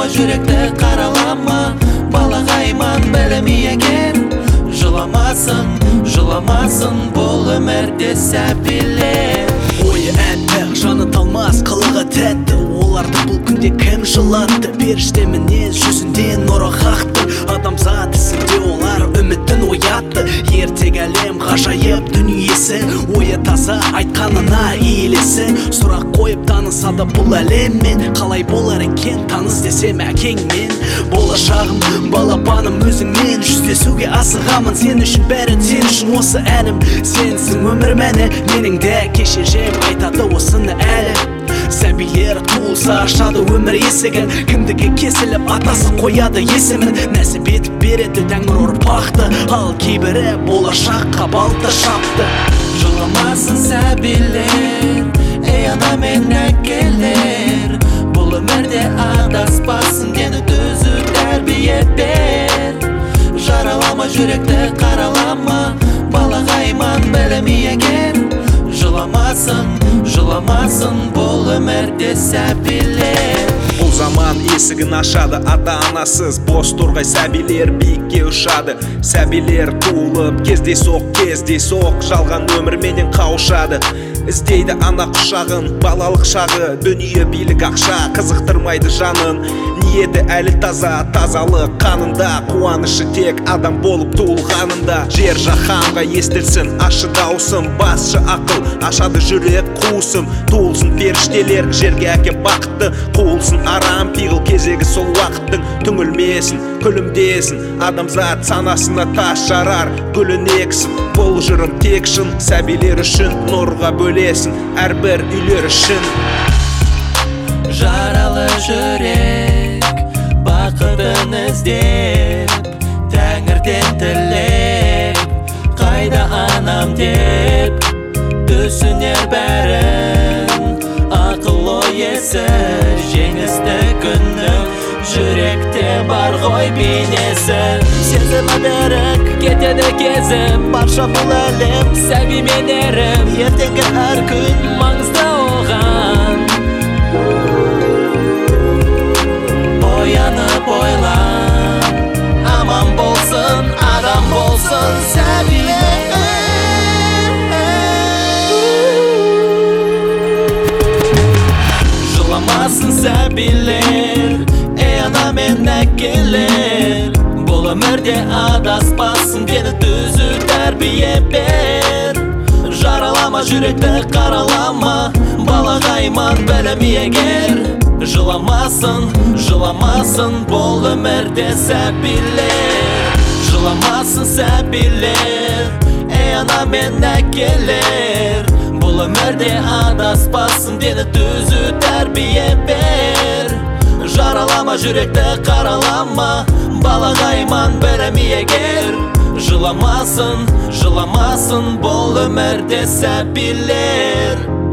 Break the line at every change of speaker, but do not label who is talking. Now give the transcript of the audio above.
Жүrekті қаралама, балағайман білімі егер. Жыламасын бұл өмірде сәбилер.
Ойы әппақ, жаны талмас, қылығы тәтті. Оларды бұл күнде кім жылатты? Періште мінез жүзінде нұры қақты. Адамзат ісінде олар үміттін оятты. Ертең әлем ғажайып дүниесі, ойы таза айтқанына иелесі. Сұрақ қойып танысады бұл әлеммен, қалай болар екен таныс десем әкеңмен. Болашағым, балапаным өзіңмен, жүздесуге асығамын. Сен үшін бәрі сен үшін осы әнім. Сенсің өмір мәні, менің де кешежем айтады осыны әлі. Сәбилер туылса ашады өмір есігін, кіндігі кесіліп атасы қояды есімін. Нәсіп етіп береді тәңір ұрпақты, ал кейбірі болашаққа балта шапты.
Жыламасын сәбилер, ей ана мен әкелер. Бұл өмірде адаспасын, дені түзу тәрбие бер. Жаралама, жүректі қаралама, балағайман білімі егер. Жыламасын бұл өмірде сәбилер.
Бұл заман есігін ашады ата-анасыз, бос торғай сәбилер биікке ұшады. Сәбилер туылып кездейсоқ, жалған өмірменен қауышады. Іздейді ана құшағын, балалық шағы, дүние билік ақша қызықтырмайды жанын. Ниеті әлі таза, тазалық қанында, қуанышы тек адам болып туылғанында. Жер жаһанға естілсін ашы даусым, басшы ақыл ашады жүрек қуысым. Туылсын періштелер жерге әкеп бақытты, қуылсын арам пиғыл кезегі сол уақыттың. Түңілмесін, күлімдесін, адамзат санасына тас жарар, гүлін ексін. Бұл жырым тек шын, сәбилер үшін нұрға бөлесін, әрбір үйлер үшін.
Жаралы жүрек бақытын іздеп, тәңірден тілеп, қайда анам деп түсінер бәрін. Ақыл ой есі жеңісті күннің, жүректе бар ғой бейнесі. Сезімі берік кетеді кезім, барша бұл әлем сәби мен ерім. Ертеңгі әр күн маңызды оған, оянып ойла, аман болсын, адам болсын сәбилер. Жыламасын сәбилер, ей ана мен әкелер. Бұл өмірде адаспасын, дені түзу тәрбие бер. Жаралама, жүректі қаралама, балағайман білімі егер. Жыламасын бұл өмірде сәбилер. Жыламасын сәбилер, ей ана мен әкелер. Бұл өмірде адаспасын, дені түзу тәрбие бер. Жаралама, жүректі қаралама, балағайман білімі егер. Жыламасын бұл өмірде сәбилер.